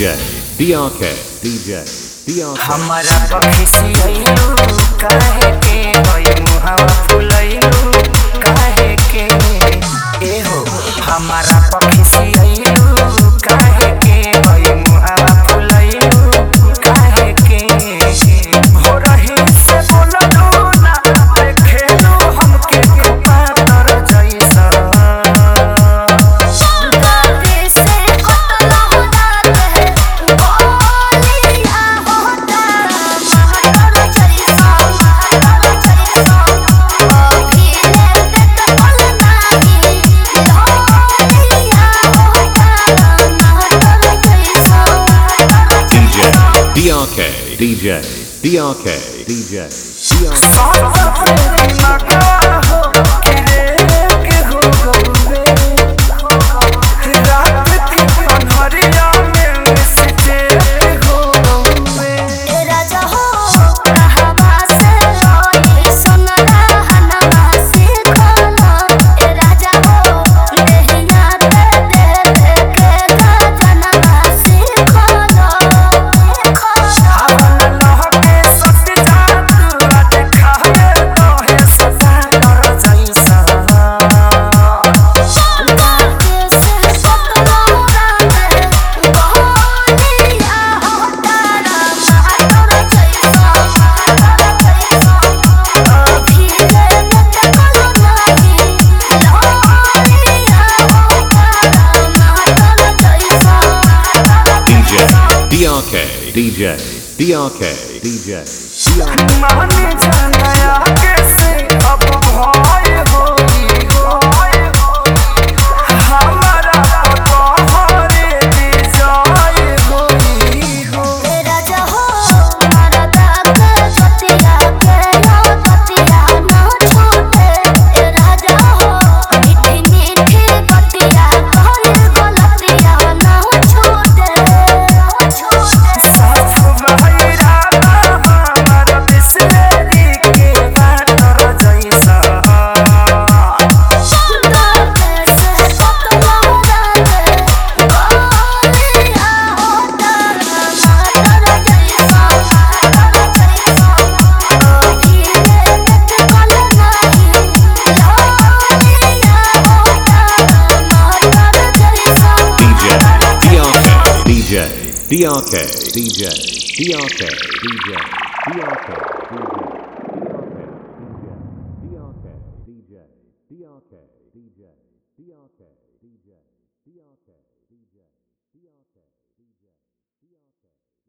DJ DRK DJ DRK हमारा पखिसियलू काहे के कोई मुहावा फुलैलू काहे के ए हो हमारा पखिसियलू काहे के कोई मुहावा फुलैलू काहे के हो रही से बोललू ना देखेलू हमके पातर जैसा DJ DRK DJ DJ DRK DJ माने जाना कैसे अब भाई होई हमारा तोहरे जाए होई हो राजा हो मारा दाग सतिया के हो सतिया ना छोटे राजा हो मीठी मीठी बतिया कहल गलतिया ना छोटे DRK DJ DRK DJ DRK DJ DRK DJ DRK DJ DRK DJ DRK DJ DRK DJ DRK